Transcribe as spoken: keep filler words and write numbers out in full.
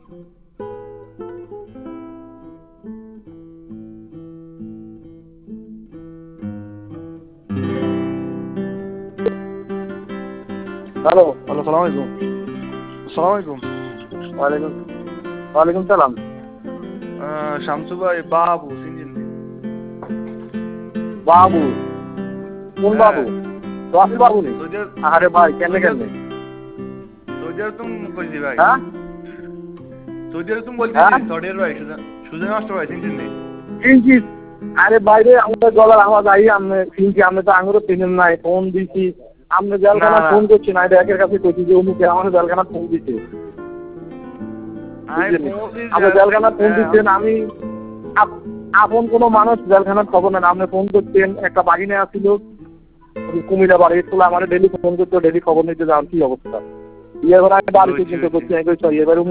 Hello hello, সালাম আলাইকুম। সালাম আলাইকুম। ওয়ালাইকুম ওয়ালাইকুম সালাম। শামসু ভাই, বাবু চিনছেন? বাবু? কোন বাবু? রাসেল বাবু নেই? আরে ভাই কেমনে কেমনে? সৌদি আরব তুমি কইছি ভাই। হ্যাঁ সৌদি আরব তুমি বলতেছি, হ্যাঁ সৌদি আরব ভাই, সুজন মাস্টার ভাই চিনছেন নি? চিনছি। আরে বাইরে আমাদের গলার আওয়াজ আই আপনি চিনছি, আপনি তো আঙুরও চিনেন নাই, ফোন দিছি আপনি জেলখানা ফোন করছি না, এটা একের কাছে কইছি যে অমুকে আমার জেলখানা ফোন দিছে। আপনি জেলখানা ফোন দিচ্ছেন, আমি আপন কোনো মানুষ জেলখানার খবর নেন, আপনি ফোন করছেন, একটা বাহিনী আসছিল কুমিল্লা বাড়ি স্কুলে, আমার ডেলি ফোন করতে, ডেলি খবর নিতে যাওয়ার কি অবস্থা। বিয়ে করে আমি বাড়ি পর্যন্ত করছি, এবার